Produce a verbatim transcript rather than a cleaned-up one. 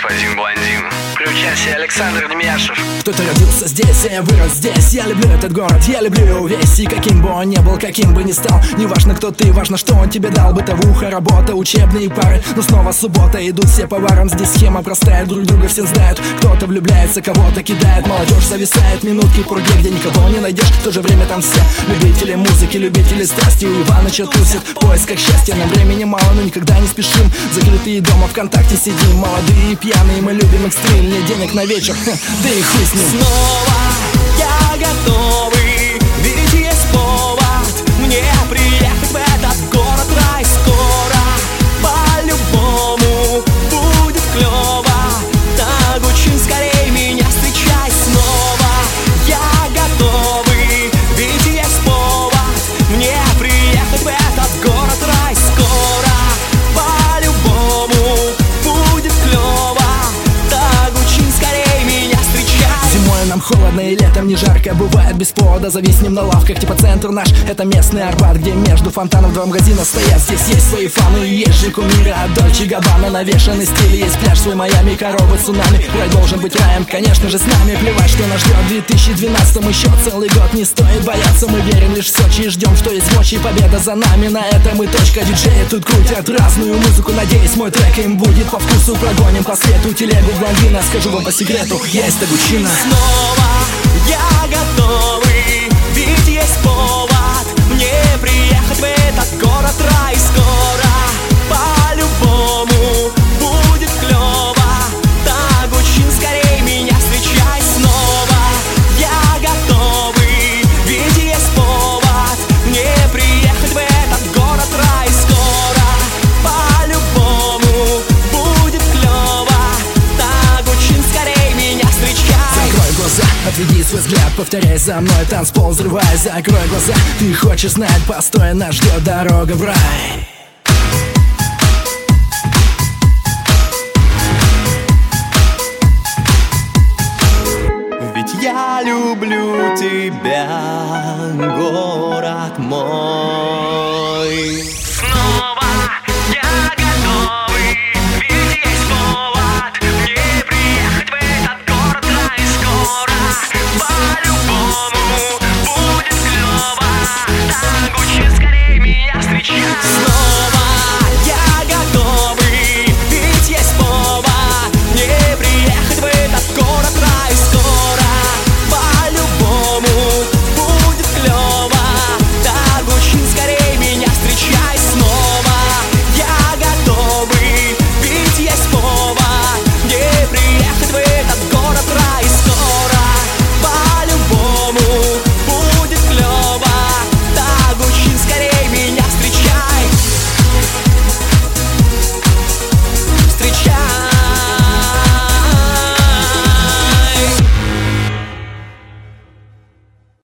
господин блондин. Включайся, Александр Демьяшев. Кто-то родился здесь, а я вырос здесь. Я люблю этот город, я люблю его весь. И каким бы он ни был, каким бы ни стал, не важно, кто ты, важно, что он тебе дал. Бытовуха, работа, учебные пары. Но снова суббота, идут все по варам. Здесь схема простая, друг друга все знают. Кто-то влюбляется, кого-то кидает. Молодежь зависает, минутки пруги, где никого не найдешь. В то же время там все любители музыки, любители страсти. У Иваныча тусит в поисках счастья. Нам времени мало, но никогда не спешим. Закрытые дома, ВКонтакте сидим. Молодые и пьяные, мы любим экстрим. Нет денег на вечер, да и хуй с ним. Снова я готовый, ведь есть повод мне приехать в этот город рай. Скоро по-любому будет клево, так очень скорей меня встречай. Снова я готовый, ведь есть повод мне приехать в этот город рай. Скоро по-любому будет клево, так очень скорей меня встречай. Зимой нам холодно и летом не жарко, бывает без повода. Зависнем на лавках, типа центр наш. Это местный Арбат, где между фонтанов два магазина стоят. Здесь есть свои фаны и есть же кумиры от Дольче Габбана. Навешанный стиль, есть пляж, свой Майами, коровы, цунами. Рай должен быть раем, конечно же с нами. Плевать, что нас ждет в две тысячи двенадцатом. Еще целый год, не стоит бояться. Мы верим лишь в Сочи и ждем, что есть мочи. Победа за нами, на этом и точка. Диджеи тут крутят разную музыку. Надеюсь, мой трек им будет по вкусу. Прогоним по свету телегу блондина. Скажу вам по секрету, я из Тагучина. Снова я готовый, ведь есть повод мне приехать в этот город рай. Скоро по-любому будет клево, так очень скорей меня встречай. Снова я готовый, ведь есть повод мне приехать в этот город рай. Скоро по-любому будет клево, так очень скорей меня встречай. Закрой глаза, отведи свой взгляд, повторяй за мной, танцпол взрывай. Закрой глаза, ты хочешь знать, постой, нас ждет дорога в рай. Ведь я люблю тебя, город мой.